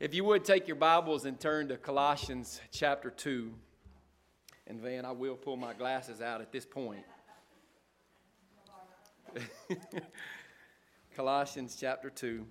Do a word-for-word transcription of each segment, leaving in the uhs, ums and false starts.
If you would take your Bibles and turn to Colossians chapter two. And Van, I will pull my glasses out at this point. Colossians chapter two.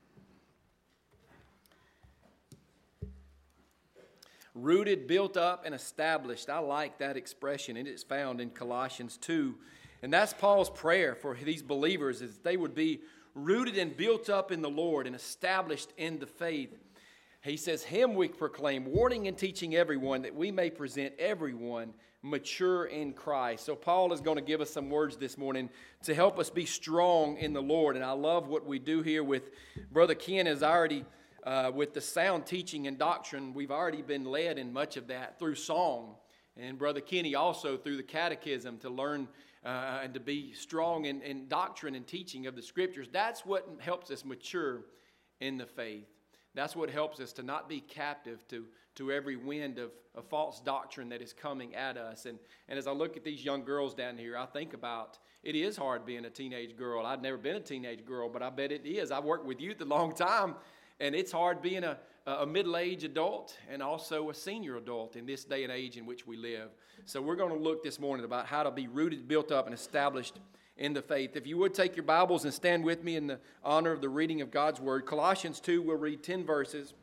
Rooted, built up, and established. I like that expression. It is found in Colossians two. And that's Paul's prayer for these believers, is that they would be rooted and built up in the Lord and established in the faith. He says, Him we proclaim, warning and teaching everyone, that we may present everyone mature in Christ. So Paul is going to give us some words this morning to help us be strong in the Lord. And I love what we do here with Brother Ken has already, uh, with the sound teaching and doctrine, we've already been led in much of that through song. And Brother Kenny also through the catechism to learn uh, and to be strong in, in doctrine and teaching of the Scriptures. That's what helps us mature in the faith. That's what helps us to not be captive to, to every wind of, of false doctrine that is coming at us. And, and as I look at these young girls down here, I think about it is hard being a teenage girl. I've never been a teenage girl, but I bet it is. I've worked with youth a long time, and it's hard being a, a middle-aged adult and also a senior adult in this day and age in which we live. So we're going to look this morning about how to be rooted, built up, and established in the faith. If you would take your Bibles and stand with me in the honor of the reading of God's Word. Colossians two, we'll read ten verses.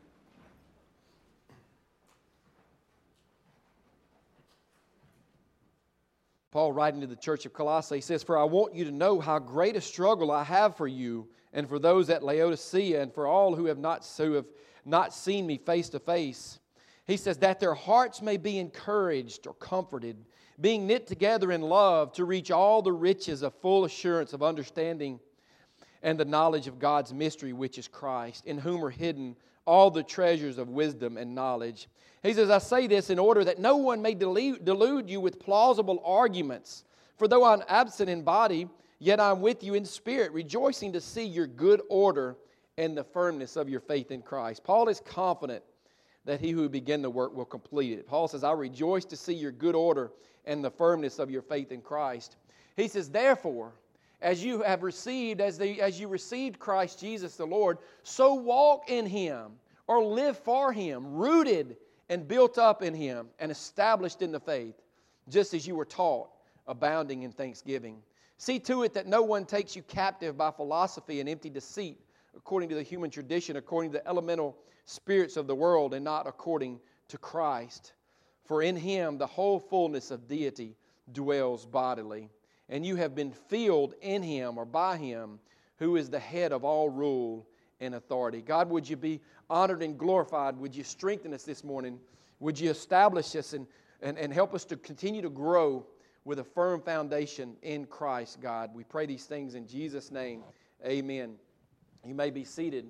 Paul writing to the church of Colossae says, For I want you to know how great a struggle I have for you and for those at Laodicea and for all who have not, who have not seen me face to face. He says, that their hearts may be encouraged or comforted, being knit together in love to reach all the riches of full assurance of understanding and the knowledge of God's mystery, which is Christ, in whom are hidden all the treasures of wisdom and knowledge. He says, I say this in order that no one may delude you with plausible arguments. For though I'm absent in body, yet I'm with you in spirit, rejoicing to see your good order and the firmness of your faith in Christ. Paul is confident that he who began the work will complete it. Paul says, I rejoice to see your good order and the firmness of your faith in Christ. He says, therefore, as you have received, as, the, as you received Christ Jesus the Lord, so walk in Him or live for Him, rooted and built up in Him and established in the faith, just as you were taught, abounding in thanksgiving. See to it that no one takes you captive by philosophy and empty deceit, according to the human tradition, according to the elemental spirits of the world, and not according to Christ. For in Him the whole fullness of deity dwells bodily, and you have been filled in Him or by Him, who is the head of all rule and authority. God, would you be honored and glorified? Would you strengthen us this morning? Would you establish us and, and, and help us to continue to grow with a firm foundation in Christ, God? We pray these things in Jesus' name. Amen. You may be seated.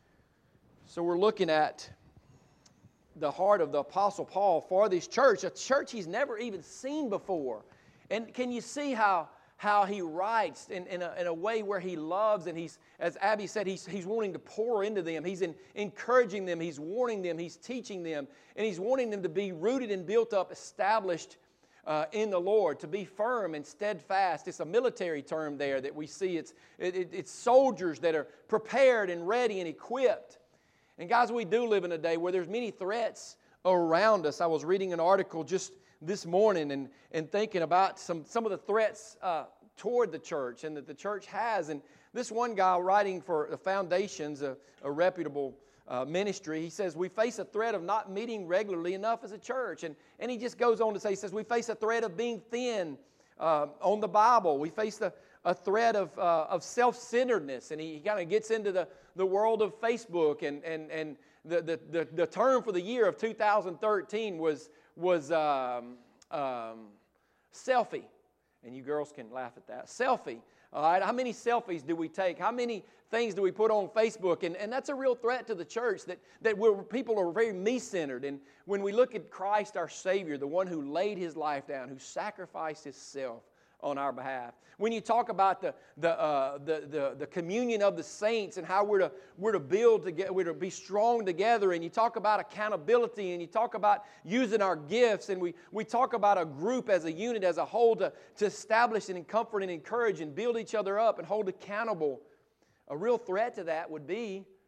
So we're looking at the heart of the Apostle Paul for this church, a church he's never even seen before. And can you see how, how he writes in, in, a, in a way where he loves, and he's, as Abby said, he's, he's wanting to pour into them. He's in, encouraging them, he's warning them, he's teaching them, and he's wanting them to be rooted and built up, established uh, in the Lord, to be firm and steadfast. It's a military term there that we see. It's, it, it, it's soldiers that are prepared and ready and equipped. And guys, we do live in a day where there's many threats around us. I was reading an article just this morning and, and thinking about some, some of the threats uh, toward the church and that the church has. And this one guy writing for the Foundations, a, a reputable uh, ministry, he says, we face a threat of not meeting regularly enough as a church. And, and he just goes on to say, he says, we face a threat of being thin uh, on the Bible. We face the a threat of, uh, of self-centeredness, and he, he kind of gets into the, the world of Facebook, and, and, and the, the, the, the term for the year of two thousand thirteen was, was um, um, selfie, and you girls can laugh at that. Selfie, all right? How many selfies do we take? How many things do we put on Facebook? And, and that's a real threat to the church, that, that we're, people are very me-centered, and when we look at Christ our Savior, the one who laid His life down, who sacrificed Himself on our behalf. When you talk about the the, uh, the the the communion of the saints and how we're to we're to build together, we're to be strong together, and you talk about accountability, and you talk about using our gifts, and we we talk about a group as a unit, as a whole, to to establish and comfort and encourage and build each other up and hold accountable. A real threat to that would be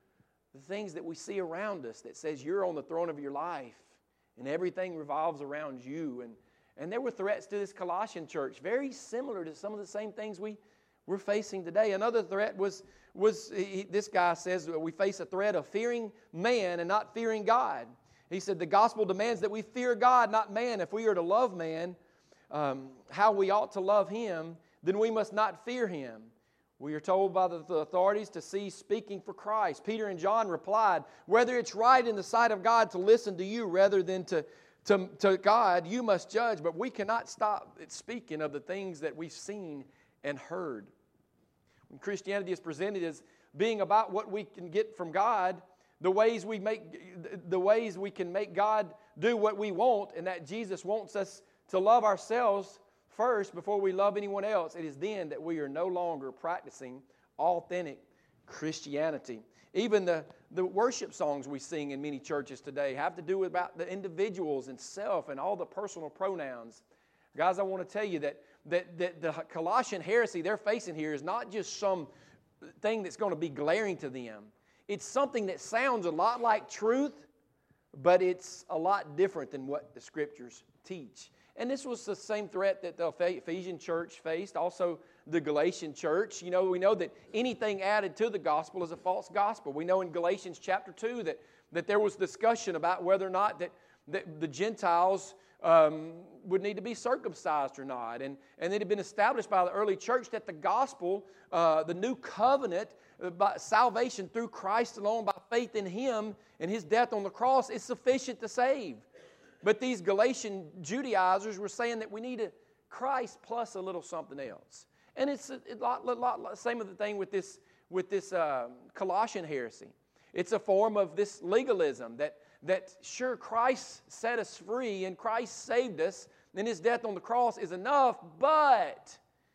the things that we see around us that says you're on the throne of your life and everything revolves around you. And, and there were threats to this Colossian church, very similar to some of the same things we, we're facing today. Another threat was, was he, this guy says we face a threat of fearing man and not fearing God. He said the gospel demands that we fear God, not man. If we are to love man, um, how we ought to love him, then we must not fear him. We are told by the authorities to cease speaking for Christ. Peter and John replied, whether it's right in the sight of God to listen to you rather than to, to, to God, you must judge. But we cannot stop speaking of the things that we've seen and heard. When Christianity is presented as being about what we can get from God, the ways we make, the ways we can make God do what we want, and that Jesus wants us to love ourselves first before we love anyone else, it is then that we are no longer practicing authentic Christianity. Even the, the worship songs we sing in many churches today have to do about the individuals and self and all the personal pronouns. Guys, I want to tell you that, that, that the Colossian heresy they're facing here is not just some thing that's going to be glaring to them. It's something that sounds a lot like truth, but it's a lot different than what the Scriptures teach. And this was the same threat that the Ephesian church faced, also the Galatian church. You know, we know that anything added to the gospel is a false gospel. We know in Galatians chapter two that, that there was discussion about whether or not that, that the Gentiles um, would need to be circumcised or not. And, and it had been established by the early church that the gospel, uh, the new covenant, uh, by salvation through Christ alone, by faith in Him and His death on the cross, is sufficient to save. But these Galatian Judaizers were saying that we need a Christ plus a little something else. And it's a, a lot, lot, lot, same of the thing with this, with this uh, Colossian heresy. It's a form of this legalism that, that sure, Christ set us free and Christ saved us, and His death on the cross is enough, but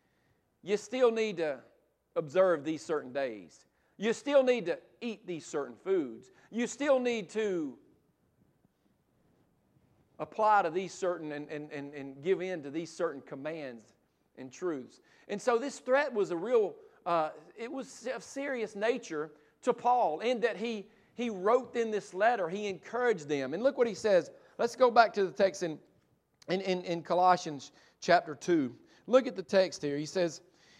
you still need to observe these certain days. You still need to eat these certain foods. You still need to apply to these certain and, and, and, and give in to these certain commands and truths. And so this threat was a real, uh, it was of serious nature to Paul in that he, he wrote in this letter, he encouraged them. And look what he says. Let's go back to the text in, in, in, in Colossians chapter two. Look at the text here. He says,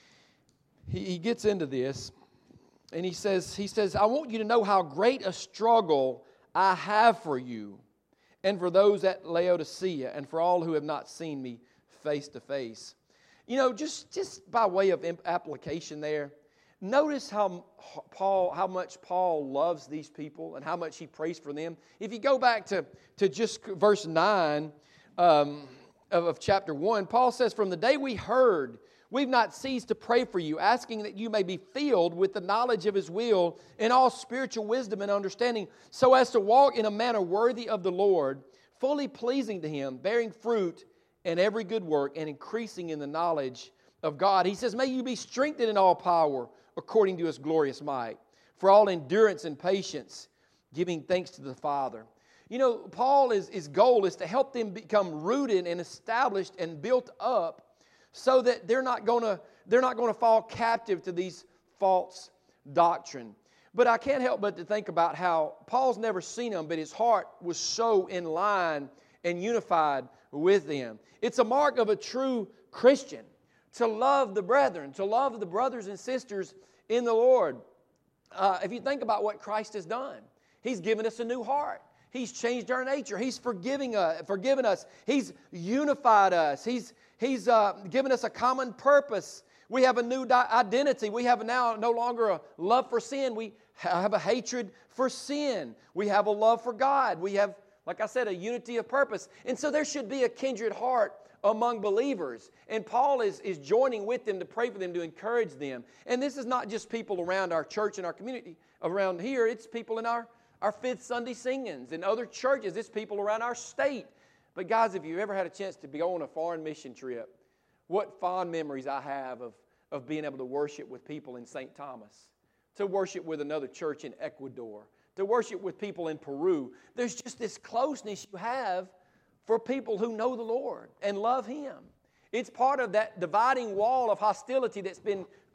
he, he gets into this, and he says, he says, I want you to know how great a struggle I have for you, and for those at Laodicea, and for all who have not seen me face to face. You know, just, just by way of application there, notice how Paul, how much Paul loves these people and how much he prays for them. If you go back to, to just verse nine um, of, of chapter one, Paul says, from the day we heard, we've not ceased to pray for you, asking that you may be filled with the knowledge of His will in all spiritual wisdom and understanding, so as to walk in a manner worthy of the Lord, fully pleasing to Him, bearing fruit in every good work and increasing in the knowledge of God. He says, may you be strengthened in all power according to His glorious might, for all endurance and patience, giving thanks to the Father. You know, Paul, is, his goal is to help them become rooted and established and built up so that they're not going to they're not going to fall captive to these false doctrine. But I can't help but to think about how Paul's never seen them, but his heart was so in line and unified with them. It's a mark of a true Christian to love the brethren, to love the brothers and sisters in the Lord. Uh, if you think about what Christ has done, He's given us a new heart. He's changed our nature. He's forgiving us, forgiven us. He's unified us. He's He's uh, given us a common purpose. We have a new di- identity. We have now no longer a love for sin. We have a hatred for sin. We have a love for God. We have, like I said, a unity of purpose. And so there should be a kindred heart among believers. And Paul is, is joining with them to pray for them, to encourage them. And this is not just people around our church and our community around here. It's people in our, our Fifth Sunday singings and other churches. It's people around our state. But guys, if you ever had a chance to go on a foreign mission trip, what fond memories I have of, of being able to worship with people in Saint Thomas, to worship with another church in Ecuador, to worship with people in Peru. There's just this closeness you have for people who know the Lord and love Him. It's part of that dividing wall of hostility that's been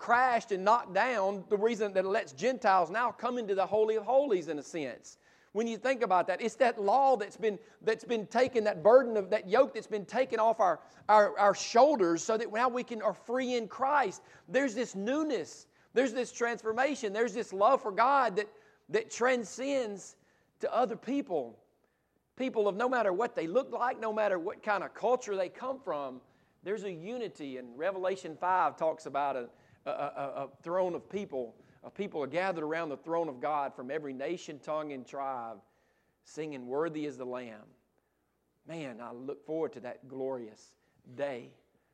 crashed and knocked down, the reason that it lets Gentiles now come into the Holy of Holies in a sense. When you think about that, it's that law that's been that's been taken, that burden of that yoke that's been taken off our, our, our shoulders so that now we can are free in Christ. There's this newness. There's this transformation. There's this love for God that, that transcends to other people. People of no matter what they look like, no matter what kind of culture they come from, there's a unity. And Revelation five talks about a, a, a, a throne of people. People are gathered around the throne of God from every nation, tongue, and tribe, singing, "Worthy is the Lamb." Man, I look forward to that glorious day.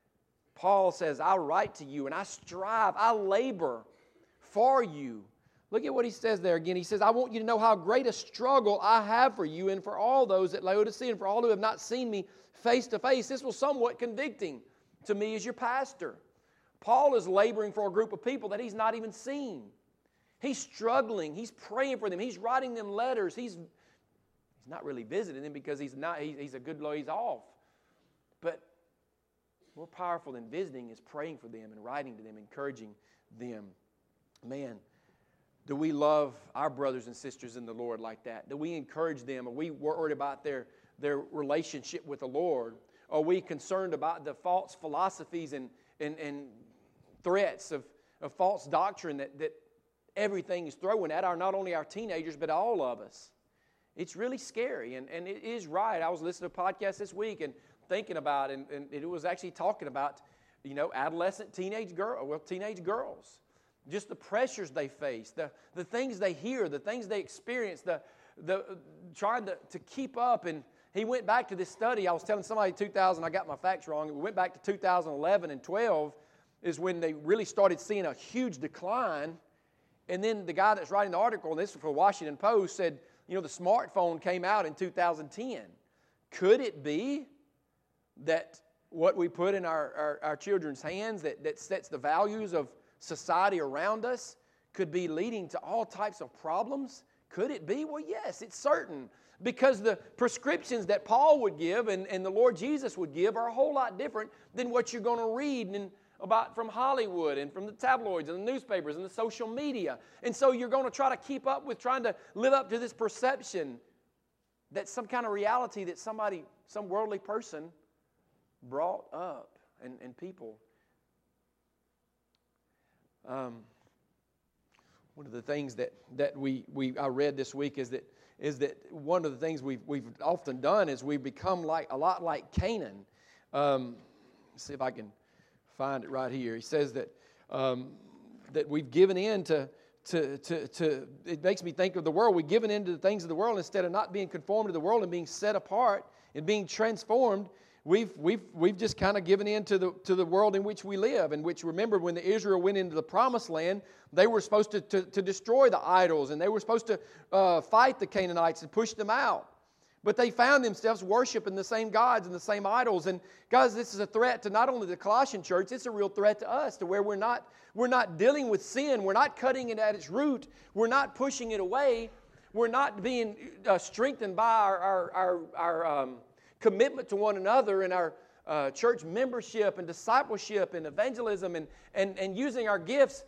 Paul says, "I write to you, and I strive, I labor for you." Look at what he says there again. He says, "I want you to know how great a struggle I have for you and for all those at Laodicea and for all who have not seen me face to face." This was somewhat convicting to me as your pastor. Paul is laboring for a group of people that he's not even seen. He's struggling. He's praying for them. He's writing them letters. He's, he's not really visiting them because he's not. He, he's a good ways off. But more powerful than visiting is praying for them and writing to them, encouraging them. Man, do we love our brothers and sisters in the Lord like that? Do we encourage them? Are we worried about their, their relationship with the Lord? Are we concerned about the false philosophies and, and, and threats of, of false doctrine that, that everything is throwing at our, not only our teenagers, but all of us? It's really scary, and, and it is right. I was listening to a podcast this week and thinking about, and, and it was actually talking about, you know, adolescent teenage girl, well, teenage girls. Just the pressures they face, the, the things they hear, the things they experience, the, the trying to, to keep up. And he went back to this study. I was telling somebody two thousand, I got my facts wrong. We went back to two thousand eleven and twelve is when they really started seeing a huge decline. And then the guy that's writing the article, and this was for Washington Post, said, you know, the smartphone came out in two thousand ten. Could it be that what we put in our, our, our children's hands that, that sets the values of society around us could be leading to all types of problems? Could it be? Well, yes, it's certain. Because the prescriptions that Paul would give and, and the Lord Jesus would give are a whole lot different than what you're going to read in, about from Hollywood and from the tabloids and the newspapers and the social media. And so you're going to try to keep up with trying to live up to this perception that some kind of reality that somebody, some worldly person brought up and, and people. Um, one of the things that, that we, we I read this week is that is that one of the things we've we've often done is we've become like a lot like Canaan. Um, let's see if I can find it right here. He says that um, that we've given in to to to to. It makes me think of the world. We've given in to the things of the world instead of not being conformed to the world and being set apart and being transformed. We've we've we've just kind of given in to the to the world in which we live, in which, remember, when the Israel went into the promised land, they were supposed to, to, to destroy the idols, and they were supposed to uh, fight the Canaanites and push them out. But they found themselves worshiping the same gods and the same idols. And guys, this is a threat to not only the Colossian church, it's a real threat to us, to where we're not we're not dealing with sin, we're not cutting it at its root, we're not pushing it away, we're not being uh, strengthened by our our our, our um, commitment to one another and our uh, church membership and discipleship and evangelism and, and, and using our gifts.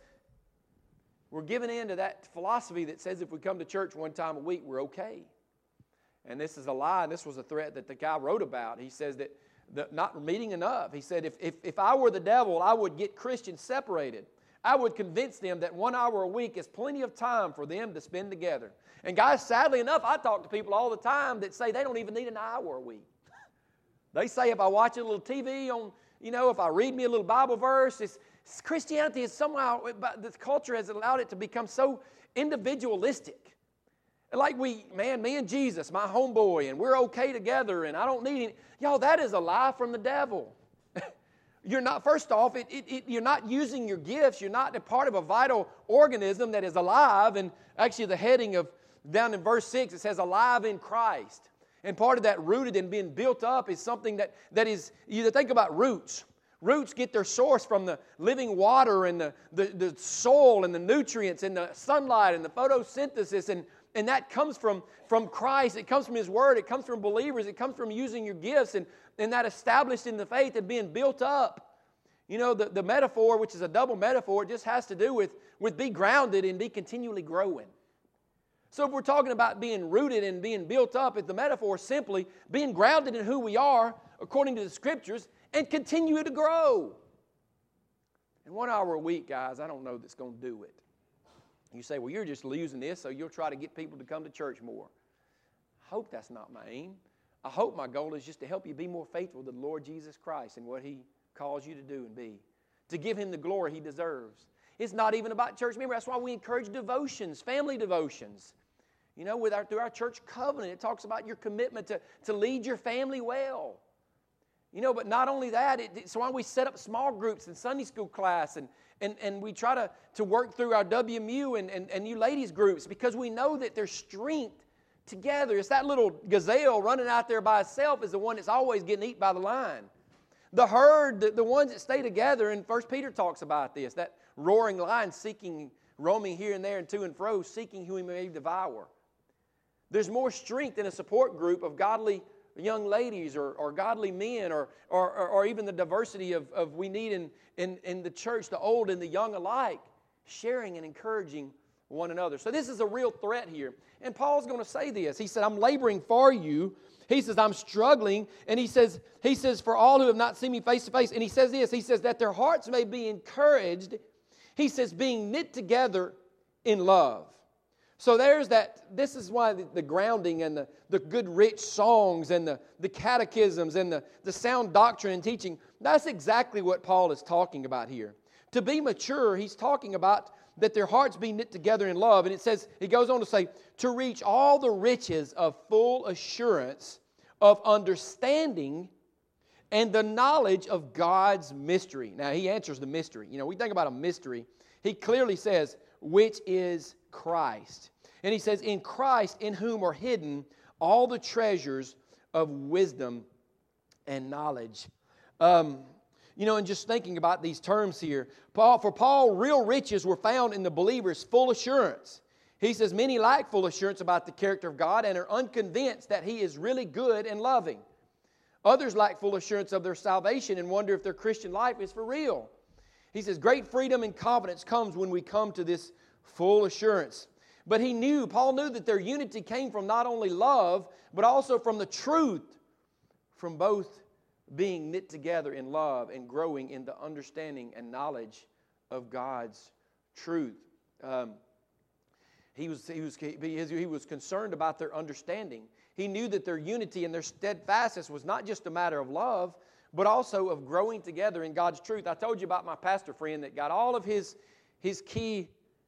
We're giving in to that philosophy that says if we come to church one time a week, we're okay. And this is a lie, and this was a threat that the guy wrote about. He says that the, not meeting enough. He said, if, if, if I were the devil, I would get Christians separated. I would convince them that one hour a week is plenty of time for them to spend together. And guys, sadly enough, I talk to people all the time that say they don't even need an hour a week. They say if I watch a little T V on, you know, if I read me a little Bible verse, it's, it's Christianity is somehow, the culture has allowed it to become so individualistic. Like we, man, me and Jesus, my homeboy, and we're okay together, and I don't need any. Y'all, that is a lie from the devil. You're not, first off, it, it, it, you're not using your gifts. You're not a part of a vital organism that is alive. And actually the heading of, down in verse six, it says alive in Christ. And part of that rooted and being built up is something that, that is, you think about roots. Roots get their source from the living water and the, the, the soil and the nutrients and the sunlight and the photosynthesis. And, and that comes from, from Christ. It comes from His Word. It comes from believers. It comes from using your gifts and, and that established in the faith and being built up. You know, the, the metaphor, which is a double metaphor, just has to do with, with be grounded and be continually growing. So if we're talking about being rooted and being built up, if the metaphor is simply being grounded in who we are according to the Scriptures and continue to grow. And one hour a week, guys, I don't know that's going to do it. You say, well, you're just using this so you'll try to get people to come to church more. I hope that's not my aim. I hope my goal is just to help you be more faithful to the Lord Jesus Christ and what He calls you to do and be. To give Him the glory He deserves. It's not even about church member. That's why we encourage devotions, family devotions. You know, with our, through our church covenant, it talks about your commitment to, to lead your family well. You know, but not only that, it, it's why we set up small groups and Sunday school class, and, and, and we try to, to work through our W M U and, and, and you ladies groups, because we know that there's strength together. It's that little gazelle running out there by itself is the one that's always getting eaten by the lion. The herd, the, the ones that stay together, and First Peter talks about this, that roaring lion seeking, roaming here and there and to and fro, seeking who he may devour. There's more strength in a support group of godly young ladies or, or godly men or, or, or, or even the diversity of, of we need in, in, in the church, the old and the young alike, sharing and encouraging one another. So this is a real threat here. And Paul's going to say this. He said, I'm laboring for you. He says, I'm struggling. And he says, he says, for all who have not seen me face to face. And he says this, he says, that their hearts may be encouraged. He says, being knit together in love. So there's that, this is why the, the grounding and the, the good rich songs and the, the catechisms and the, the sound doctrine and teaching, that's exactly what Paul is talking about here. To be mature, he's talking about that their hearts be knit together in love. And it says, he goes on to say, to reach all the riches of full assurance of understanding and the knowledge of God's mystery. Now, he answers the mystery. You know, we think about a mystery. He clearly says, which is Christ. And he says, in Christ, in whom are hidden all the treasures of wisdom and knowledge. Um, you know, and just thinking about these terms here, Paul, for Paul, real riches were found in the believer's full assurance. He says, many lack full assurance about the character of God and are unconvinced that He is really good and loving. Others lack full assurance of their salvation and wonder if their Christian life is for real. He says, great freedom and confidence comes when we come to this full assurance. But he knew, Paul knew that their unity came from not only love, but also from the truth, from both being knit together in love and growing in the understanding and knowledge of God's truth. Um, he was, he was, he was concerned about their understanding. He knew that their unity and their steadfastness was not just a matter of love, but also of growing together in God's truth. I told you about my pastor friend that got all of his, his key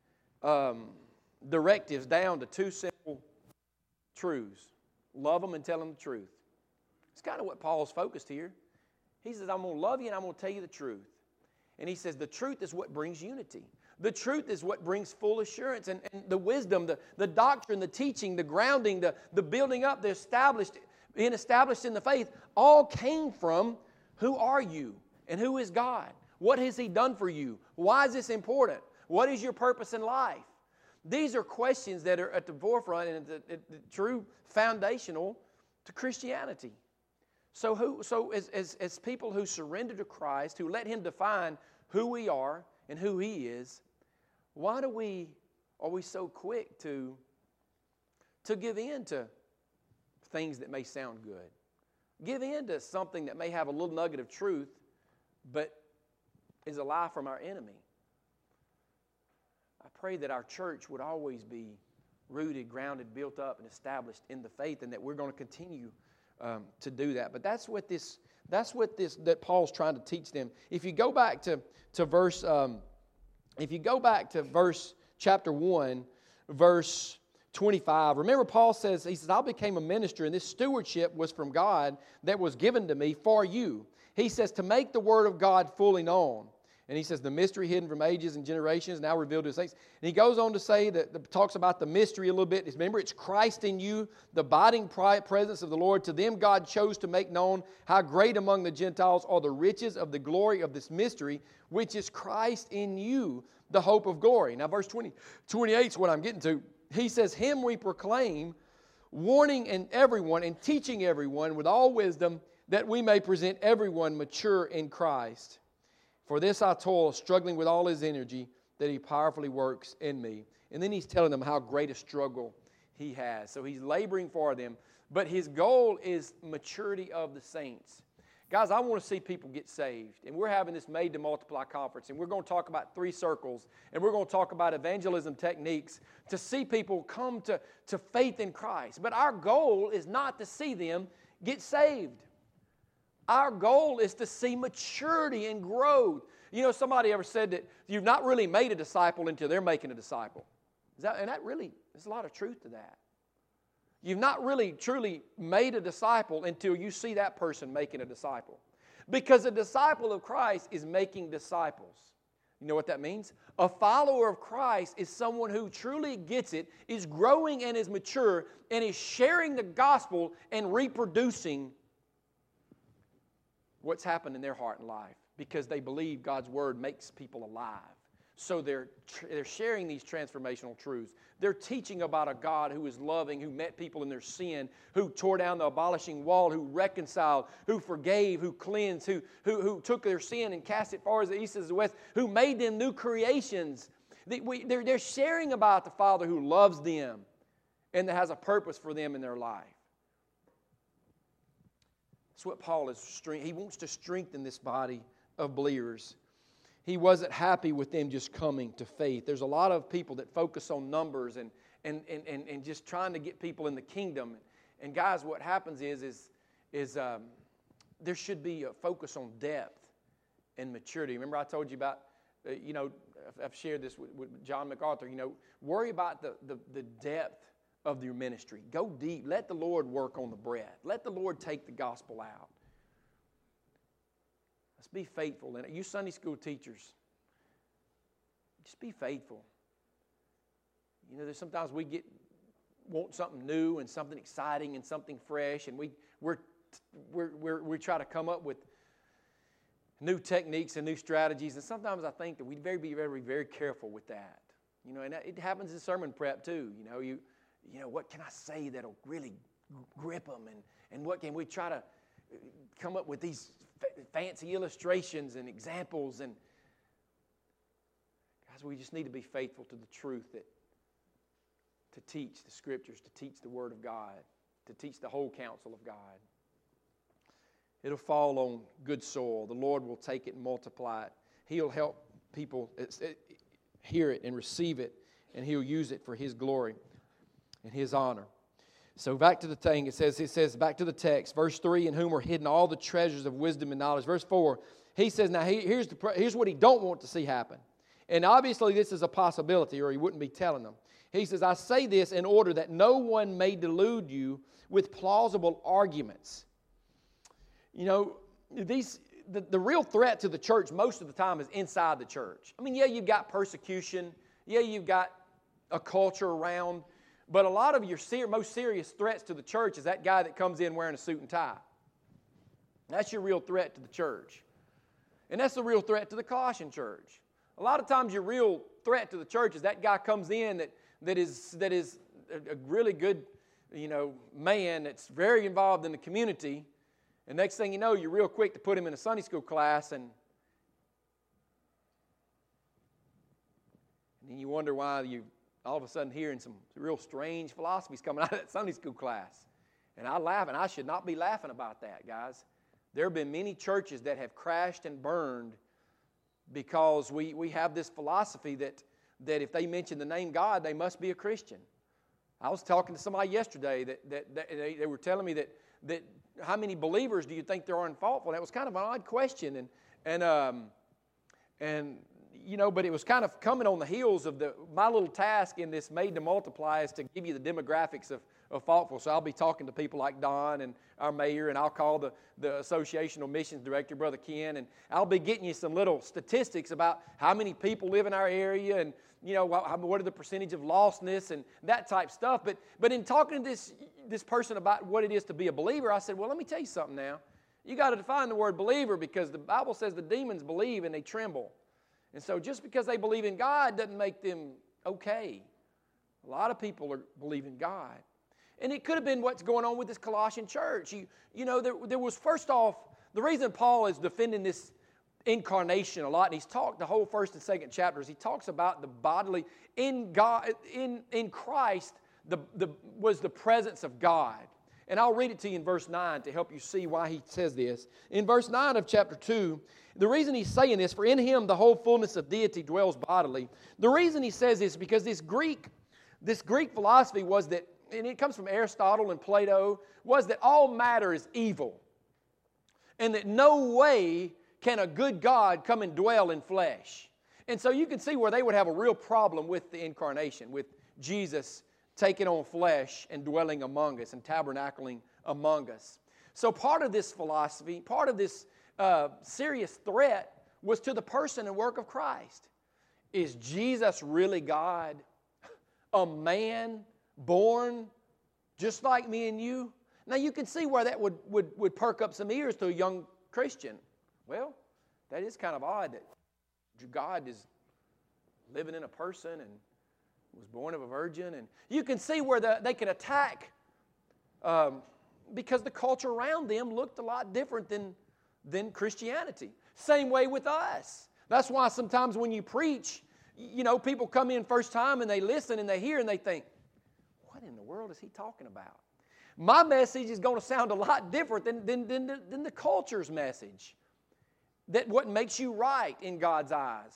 um, directives down to two simple truths. Love them and tell them the truth. It's kind of what Paul's focused here. He says, I'm going to love you and I'm going to tell you the truth. And he says, the truth is what brings unity. The truth is what brings full assurance. And, and the wisdom, the, the doctrine, the teaching, the grounding, the, the building up, the established, being established in the faith, all came from who are you and who is God? What has He done for you? Why is this important? What is your purpose in life? These are questions that are at the forefront and the, the, the true foundational to Christianity. So, who, so as, as, as people who surrender to Christ, who let Him define who we are and who He is, why do we, are we so quick to, to give in to things that may sound good? Give in to something that may have a little nugget of truth, but is a lie from our enemy. I pray that our church would always be rooted, grounded, built up, and established in the faith, and that we're going to continue um, to do that. But that's what this, that's what this, that Paul's trying to teach them. If you go back to, to verse, um, if you go back to verse chapter one, verse twenty-five. Remember, Paul says, he says, I became a minister, and this stewardship was from God that was given to me for you. He says, to make the word of God fully known. And he says, the mystery hidden from ages and generations, now revealed to the saints. And he goes on to say, that, that talks about the mystery a little bit. Remember, it's Christ in you, the abiding presence of the Lord. To them God chose to make known how great among the Gentiles are the riches of the glory of this mystery, which is Christ in you, the hope of glory. Now, verse twenty, twenty-eight is what I'm getting to. He says, him we proclaim, warning in everyone and teaching everyone with all wisdom, that we may present everyone mature in Christ. For this I toil, struggling with all his energy, that he powerfully works in me. And then he's telling them how great a struggle he has. So he's laboring for them. But his goal is maturity of the saints. Guys, I want to see people get saved. And we're having this Made to Multiply conference. And we're going to talk about three circles. And we're going to talk about evangelism techniques to see people come to, to faith in Christ. But our goal is not to see them get saved. Our goal is to see maturity and growth. You know, somebody ever said that you've not really made a disciple until they're making a disciple. Is that, and that really, there's a lot of truth to that. You've not really truly made a disciple until you see that person making a disciple. Because a disciple of Christ is making disciples. You know what that means? A follower of Christ is someone who truly gets it, is growing and is mature, and is sharing the gospel and reproducing what's happened in their heart and life. Because they believe God's Word makes people alive. So they're, they're sharing these transformational truths. They're teaching about a God who is loving, who met people in their sin, who tore down the abolishing wall, who reconciled, who forgave, who cleansed, who, who, who took their sin and cast it far as the east as the west, who made them new creations. They, we, they're, they're sharing about the Father who loves them and that has a purpose for them in their life. That's what Paul is. He wants to strengthen this body of believers. He wasn't happy with them just coming to faith. There's a lot of people that focus on numbers and, and, and, and, and just trying to get people in the kingdom. And guys, what happens is, is, is um, there should be a focus on depth and maturity. Remember I told you about, uh, you know, I've shared this with, with John MacArthur, you know, worry about the, the, the depth of your ministry. Go deep. Let the Lord work on the breadth. Let the Lord take the gospel out. Let's be faithful. And you Sunday school teachers, just be faithful. You know, there's sometimes we get want something new and something exciting and something fresh, and we we're we're, we're we try to come up with new techniques and new strategies. And sometimes I think that we very be very very careful with that. You know, and it happens in sermon prep too. You know, you you know what can I say that'll really grip them, and and what can we try to come up with these fancy illustrations and examples. And guys, we just need to be faithful to the truth, that to teach the Scriptures, to teach the Word of God, to teach the whole counsel of God. It'll fall on good soil. The Lord will take it and multiply it. He'll help people hear it and receive it, and He'll use it for His glory and His honor. So back to the thing, it says, it says, back to the text, verse three, in whom are hidden all the treasures of wisdom and knowledge. Verse four, he says, now here's, the, here's what he don't want to see happen. And obviously this is a possibility, or he wouldn't be telling them. He says, I say this in order that no one may delude you with plausible arguments. You know, these the, the real threat to the church most of the time is inside the church. I mean, yeah, you've got persecution. Yeah, you've got a culture around. But a lot of your ser- most serious threats to the church is that guy that comes in wearing a suit and tie. That's your real threat to the church. And that's the real threat to the Colossian church. A lot of times your real threat to the church is that guy comes in that, that is, that is a, a really good, you know, man that's very involved in the community. And next thing you know, you're real quick to put him in a Sunday school class, and, and then you wonder why you all of a sudden hearing some real strange philosophies coming out of that Sunday school class. And I laugh, and I should not be laughing about that, guys. There have been many churches that have crashed and burned because we, we have this philosophy that, that if they mention the name God, they must be a Christian. I was talking to somebody yesterday that, that, that they, they were telling me that, that how many believers do you think there are in Faultville? That was kind of an odd question. And, and, um, and you know, but it was kind of coming on the heels of the my little task in this Made to Multiply is to give you the demographics of, of Faultville. So I'll be talking to people like Don and our mayor, and I'll call the, the Associational Missions Director, Brother Ken, and I'll be getting you some little statistics about how many people live in our area, and, you know, what, what are the percentage of lostness and that type stuff. But but in talking to this, this person about what it is to be a believer, I said, well, let me tell you something now. You got to define the word believer, because the Bible says the demons believe and they tremble. And so just because they believe in God doesn't make them okay. A lot of people are believe in God. And it could have been what's going on with this Colossian church. You, you know, there, there was, first off, the reason Paul is defending this incarnation a lot, and he's talked the whole first and second chapters. He talks about the bodily, in God, in, in Christ, the, the, was the presence of God. And I'll read it to you in verse nine to help you see why he says this. In verse nine of chapter two, the reason he's saying this, for in him the whole fullness of deity dwells bodily. The reason he says this is because this Greek, this Greek philosophy was that, and it comes from Aristotle and Plato, was that all matter is evil. And that no way can a good God come and dwell in flesh. And so you can see where they would have a real problem with the incarnation, with Jesus taking on flesh and dwelling among us and tabernacling among us. So part of this philosophy, part of this uh, serious threat was to the person and work of Christ. Is Jesus really God? A man born just like me and you? Now you can see where that would, would, would perk up some ears to a young Christian. Well, that is kind of odd that God is living in a person and was born of a virgin. And you can see where the, they could attack um, because the culture around them looked a lot different than, than Christianity. Same way with us. That's why sometimes when you preach, you know, people come in first time and they listen and they hear and they think, what in the world is he talking about? My message is going to sound a lot different than, than, than, the, than the culture's message. That what makes you right in God's eyes.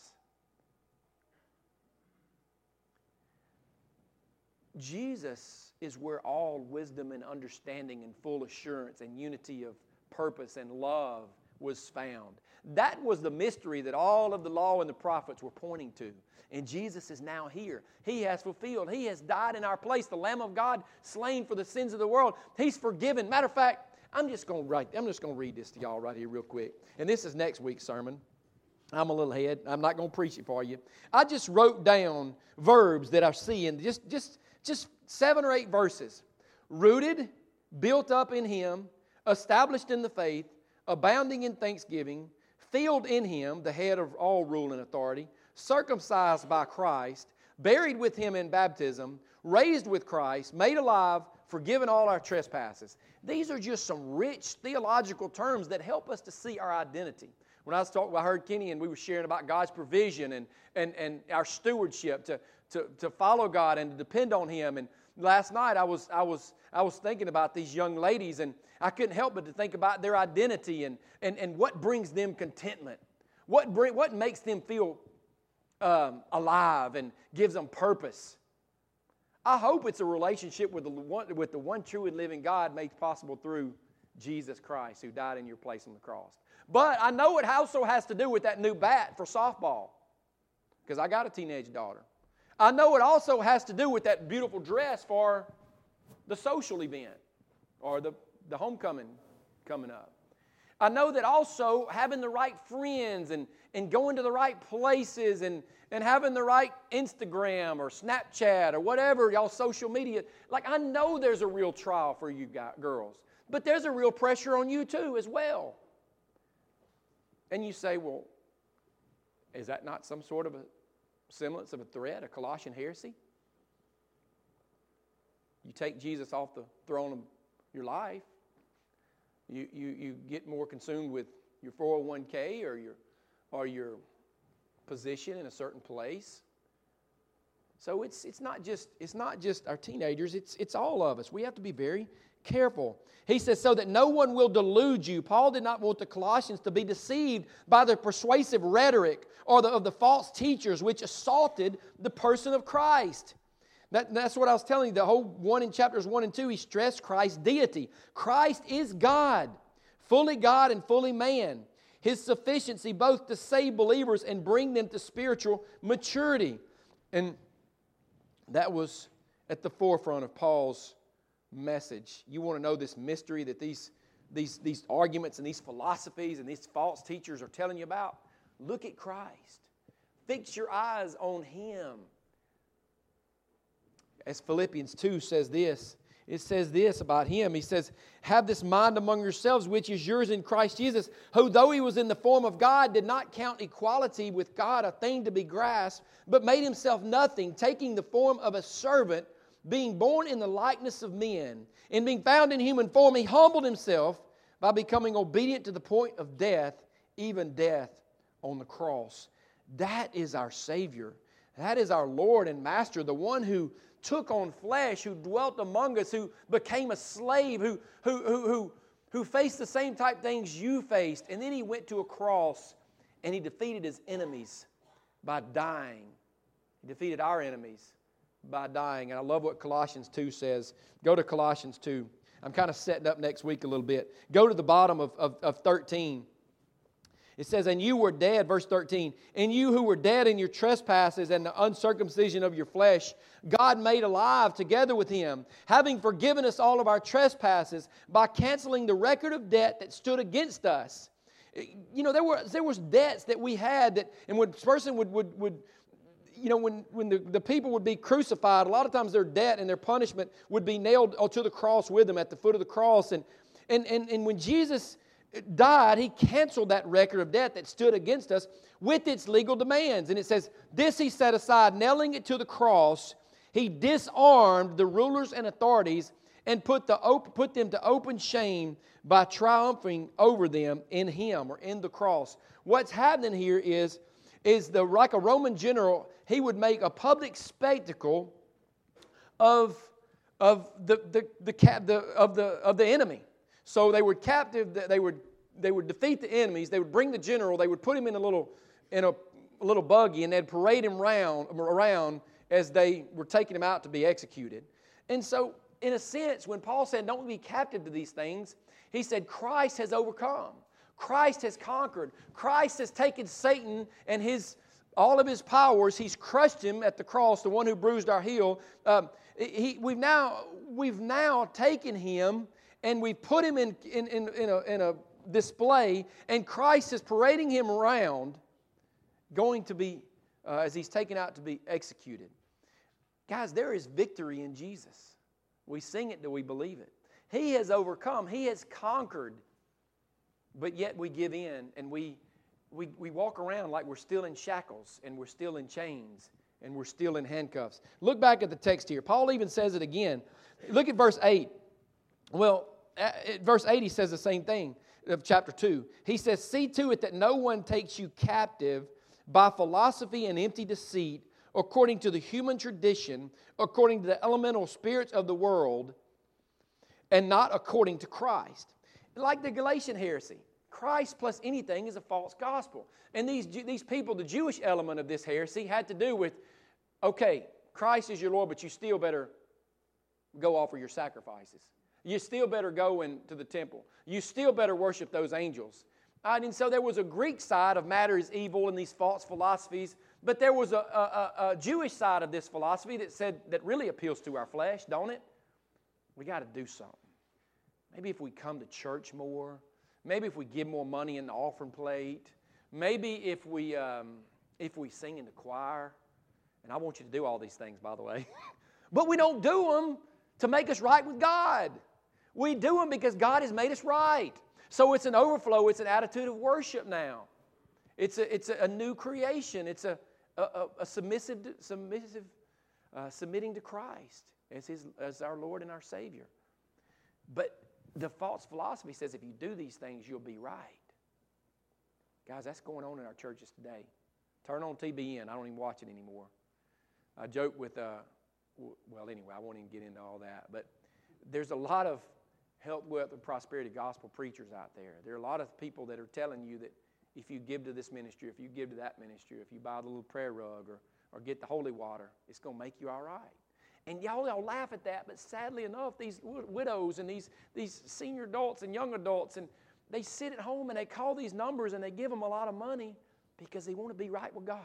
Jesus is where all wisdom and understanding and full assurance and unity of purpose and love was found. That was the mystery that all of the law and the prophets were pointing to. And Jesus is now here. He has fulfilled. He has died in our place. The Lamb of God slain for the sins of the world. He's forgiven. Matter of fact, I'm just going to write. I'm just going to read this to y'all right here real quick. And this is next week's sermon. I'm a little ahead. I'm not going to preach it for you. I just wrote down verbs that I see in just just just seven or eight verses. Rooted, built up in Him, established in the faith, abounding in thanksgiving, filled in Him, the head of all rule and authority, circumcised by Christ, buried with Him in baptism, raised with Christ, made alive, forgiven all our trespasses. These are just some rich theological terms that help us to see our identity. When I was talking, I heard Kenny and we were sharing about God's provision and, and, and our stewardship to, to, to follow God and to depend on Him. And last night I was, I was, I was thinking about these young ladies, and I couldn't help but to think about their identity and, and, and what brings them contentment. What, bring, what makes them feel um, alive and gives them purpose. I hope it's a relationship with the one, with the one true and living God made possible through Jesus Christ, who died in your place on the cross. But I know it also has to do with that new bat for softball, because I got a teenage daughter. I know it also has to do with that beautiful dress for the social event or the, the homecoming coming up. I know that also having the right friends and, and going to the right places and, and having the right Instagram or Snapchat or whatever, y'all social media. Like, I know there's a real trial for you guys, girls, but there's a real pressure on you too as well. And you say, well, is that not some sort of a semblance of a threat, a Colossian heresy? You take Jesus off the throne of your life. You, you, you get more consumed with your four oh one k or your, or your position in a certain place. So it's, it's, not just, it's not just our teenagers, it's, it's all of us. We have to be very careful. He says, so that no one will delude you. Paul did not want the Colossians to be deceived by the persuasive rhetoric or the, of the false teachers which assaulted the person of Christ. That, that's what I was telling you. The whole one in chapters one and two, he stressed Christ's deity. Christ is God, fully God and fully man. His sufficiency both to save believers and bring them to spiritual maturity. And that was at the forefront of Paul's message. You want to know this mystery that these, these, these arguments and these philosophies and these false teachers are telling you about? Look at Christ. Fix your eyes on Him. As Philippians two says this, it says this about Him. He says, have this mind among yourselves, which is yours in Christ Jesus, who though He was in the form of God, did not count equality with God a thing to be grasped, but made Himself nothing, taking the form of a servant, being born in the likeness of men, and being found in human form, He humbled Himself by becoming obedient to the point of death, even death on the cross. That is our Savior. That is our Lord and Master, the one who took on flesh, who dwelt among us, who became a slave, who, who, who, who, who faced the same type things you faced. And then He went to a cross and He defeated His enemies by dying. He defeated our enemies by dying. And I love what Colossians two says. Go to Colossians two. I'm kind of setting up next week a little bit. Go to the bottom of, of, of thirteen. It says, and you were dead, verse thirteen, and you who were dead in your trespasses and the uncircumcision of your flesh, God made alive together with Him, having forgiven us all of our trespasses by canceling the record of debt that stood against us. You know, there were there was debts that we had that, and when a person would, would, would you know, when, when the, the people would be crucified, a lot of times their debt and their punishment would be nailed to the cross with them at the foot of the cross. And, and, and, and when Jesus died, He canceled that record of debt that stood against us with its legal demands. And it says, this He set aside, nailing it to the cross. He disarmed the rulers and authorities and put, the op- put them to open shame by triumphing over them in Him, or in the cross. What's happening here is, is the, like a Roman general, he would make a public spectacle of, of, the, the, the, the, of, the, of the enemy. So they were captive, they would, they would defeat the enemies, they would bring the general, they would put him in a little, in a, a little buggy, and they'd parade him around, around as they were taking him out to be executed. And so, in a sense, when Paul said, don't be captive to these things, he said, Christ has overcome. Christ has conquered. Christ has taken Satan and his all of his powers. He's crushed him at the cross, the one who bruised our heel. Um, he, we've, now, we've now taken him and we've put him in, in, in, in, a, in a display, and Christ is parading him around, going to be, uh, as he's taken out to be executed. Guys, there is victory in Jesus. We sing it till we believe it. He has overcome. He has conquered. But yet we give in, and we, we, we walk around like we're still in shackles, and we're still in chains, and we're still in handcuffs. Look back at the text here. Paul even says it again. Look at verse eight. Well, at verse eight he says the same thing of chapter two. He says, see to it that no one takes you captive by philosophy and empty deceit, according to the human tradition, according to the elemental spirits of the world, and not according to Christ. Like the Galatian heresy, Christ plus anything is a false gospel. And these, these people, the Jewish element of this heresy had to do with, okay, Christ is your Lord, but you still better go offer your sacrifices. You still better go into the temple. You still better worship those angels. Right? And so there was a Greek side of matter is evil and these false philosophies, but there was a, a, a Jewish side of this philosophy that said, that really appeals to our flesh, don't it? We got to do something. Maybe if we come to church more, maybe if we give more money in the offering plate, maybe if we, um, if we sing in the choir, and I want you to do all these things, by the way, but we don't do them to make us right with God. We do them because God has made us right. So it's an overflow. It's an attitude of worship now. It's a, it's a, a new creation. It's a, a, a submissive, submissive uh, submitting to Christ as, his, as our Lord and our Savior. But the false philosophy says if you do these things, you'll be right. Guys, that's going on in our churches today. Turn on T B N. I don't even watch it anymore. I joke with, uh, well, anyway, I won't even get into all that. But there's a lot of health, wealth, and prosperity gospel preachers out there. There are a lot of people that are telling you that if you give to this ministry, if you give to that ministry, if you buy the little prayer rug or, or get the holy water, it's going to make you all right. And y'all, y'all laugh at that, but sadly enough, these widows and these, these senior adults and young adults, and they sit at home and they call these numbers and they give them a lot of money because they want to be right with God.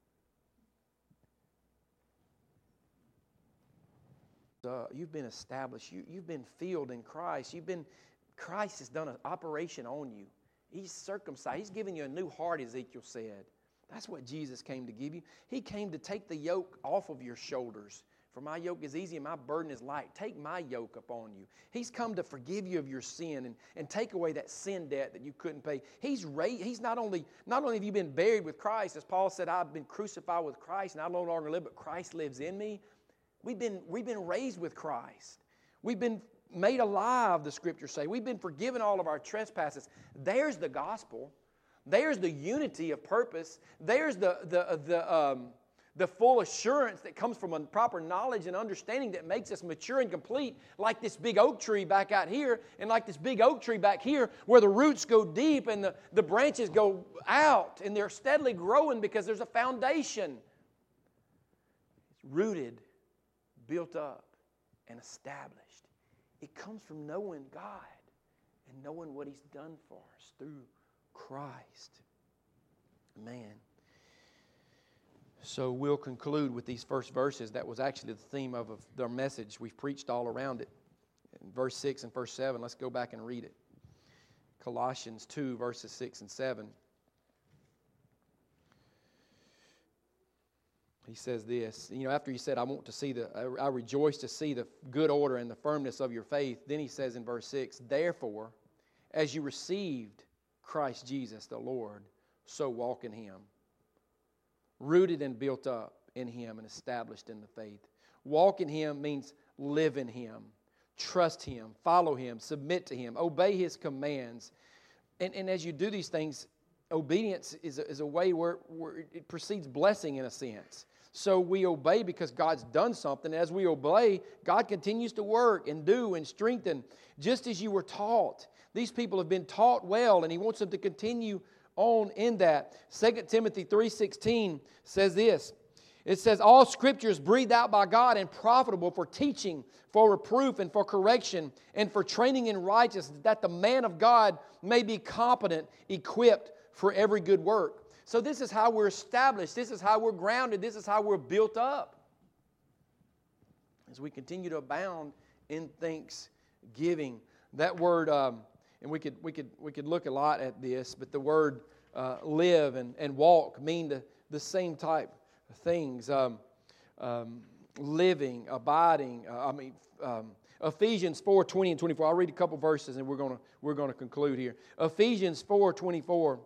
Uh, you've been established. You, you've been filled in Christ. You've been, Christ has done an operation on you. He's circumcised. He's given you a new heart, Ezekiel said. That's what Jesus came to give you. He came to take the yoke off of your shoulders. For my yoke is easy and my burden is light. Take my yoke upon you. He's come to forgive you of your sin and, and take away that sin debt that you couldn't pay. He's raised, He's not only, not only have you been buried with Christ, as Paul said, I've been crucified with Christ and I no longer live, but Christ lives in me. We've been, we've been raised with Christ. We've been made alive, the Scriptures say. We've been forgiven all of our trespasses. There's the gospel. There's the unity of purpose. There's the, the, the, um, the full assurance that comes from a proper knowledge and understanding that makes us mature and complete, like this big oak tree back out here, and like this big oak tree back here, where the roots go deep and the, the branches go out, and they're steadily growing because there's a foundation. It's rooted, built up, and established. It comes from knowing God and knowing what He's done for us through Christ. Man. So we'll conclude with these first verses. That was actually the theme of, of their message. We've preached all around it. In verse six and verse seven, let's go back and read it. Colossians two, verses six and seven. He says this, you know, after he said, I want to see the, I rejoice to see the good order and the firmness of your faith. Then he says in verse six, therefore, as you received Christ Jesus the Lord, so walk in Him. Rooted and built up in Him and established in the faith. Walk in Him means live in Him. Trust Him. Follow Him. Submit to Him. Obey His commands. And, and as you do these things, obedience is a, is a way where, where it precedes blessing in a sense. So we obey because God's done something. As we obey, God continues to work and do and strengthen, just as you were taught. These people have been taught well, and He wants them to continue on in that. Second Timothy three sixteen says this. It says, all Scripture is breathed out by God and profitable for teaching, for reproof, and for correction, and for training in righteousness, that the man of God may be competent, equipped for every good work. So this is how we're established. This is how we're grounded. This is how we're built up. As we continue to abound in thanksgiving. That word, um, and we could we could we could look a lot at this, but the word uh, live and, and walk mean the, the same type of things. Um, um, living, abiding. Uh, I mean, um, Ephesians four twenty and twenty-four. I'll read a couple verses, and we're gonna we're gonna conclude here. Ephesians four twenty-four.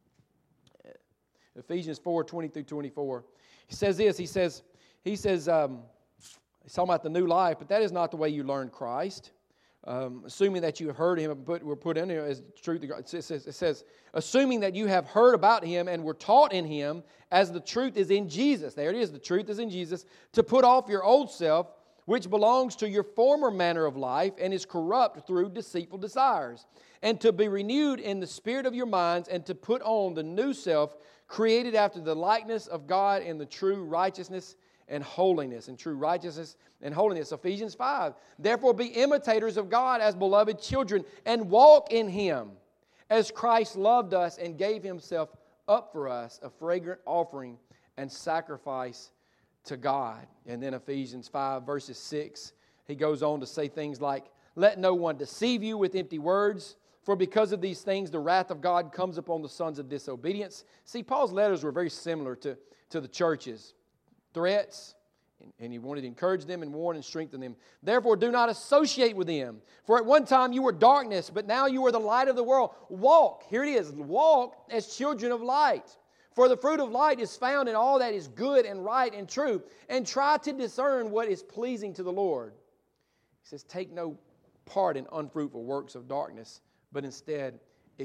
Ephesians four twenty through twenty-four. He says this. He says he says um, he's talking about the new life, but that is not the way you learned Christ. Um, assuming that you have heard Him and put, were put in here as truth of God. It says, it says, assuming that you have heard about Him and were taught in Him as the truth is in Jesus. There it is, the truth is in Jesus. To put off your old self, which belongs to your former manner of life and is corrupt through deceitful desires. And to be renewed in the spirit of your minds, and to put on the new self, created after the likeness of God in the true righteousness and holiness, and true righteousness and holiness. Ephesians five. Therefore be imitators of God as beloved children, and walk in Him, as Christ loved us and gave Himself up for us, a fragrant offering and sacrifice to God. And then Ephesians five, verses six, he goes on to say things like, let no one deceive you with empty words, for because of these things the wrath of God comes upon the sons of disobedience. See, Paul's letters were very similar to, to the churches. Threats, and, and he wanted to encourage them and warn and strengthen them. Therefore, do not associate with them. For at one time you were darkness, but now you are the light of the world. Walk, here it is, walk as children of light. For the fruit of light is found in all that is good and right and true. And try to discern what is pleasing to the Lord. He says, take no part in unfruitful works of darkness, but instead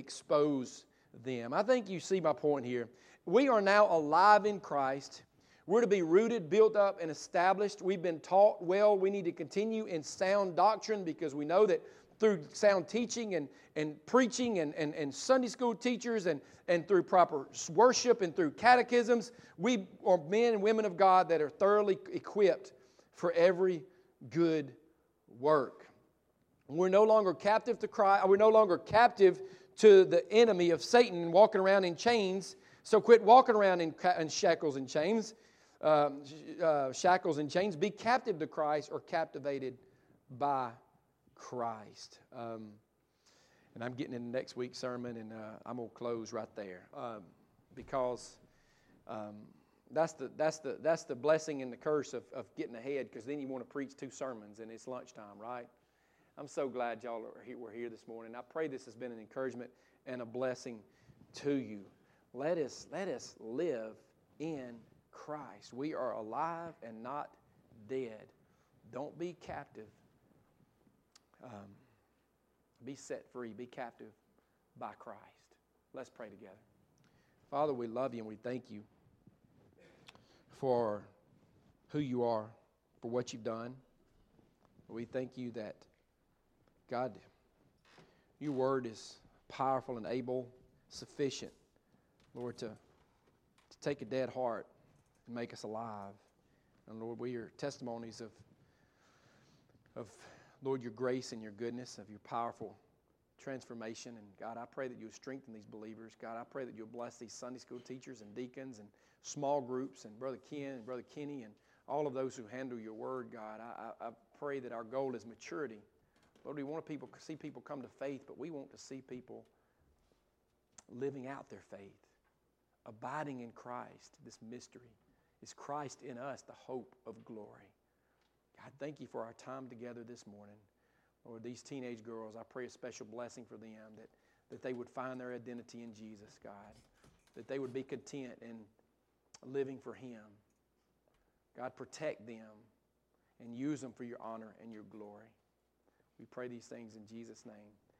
expose them. I think you see my point here. We are now alive in Christ. We're to be rooted, built up, and established. We've been taught well. We need to continue in sound doctrine, because we know that through sound teaching and, and preaching and, and, and Sunday school teachers and, and through proper worship and through catechisms, we are men and women of God that are thoroughly equipped for every good work. We're no longer captive to Christ. We're no longer captive to the enemy of Satan and walking around in chains. So quit walking around in, in shackles and chains. Um, uh, shackles and chains. Be captive to Christ, or captivated by Christ. Um, and I'm getting into next week's sermon, and uh, I'm going to close right there, um, because um, that's the that's the that's the blessing and the curse of, of getting ahead, because then you want to preach two sermons and it's lunchtime, right? I'm so glad y'all are here, we're here this morning. I pray this has been an encouragement and a blessing to you. Let us let us live in Christ. We are alive and not dead. Don't be captive. Um, be set free. Be captive by Christ. Let's pray together. Father, we love you and we thank you for who you are, for what you've done. We thank you that, God, your word is powerful and able, sufficient, Lord, to, to take a dead heart and make us alive. And Lord, we are testimonies of, of, Lord, your grace and your goodness, of your powerful transformation. And God, I pray that you would strengthen these believers. God, I pray that you'll bless these Sunday school teachers and deacons and small groups and Brother Ken and Brother Kenny and all of those who handle your word, God. I, I, I pray that our goal is maturity. Lord, we want people see people come to faith, but we want to see people living out their faith, abiding in Christ, this mystery. Is Christ in us the hope of glory? God, thank you for our time together this morning. Lord, these teenage girls, I pray a special blessing for them, that, that they would find their identity in Jesus, God, that they would be content in living for him. God, protect them and use them for your honor and your glory. We pray these things in Jesus' name.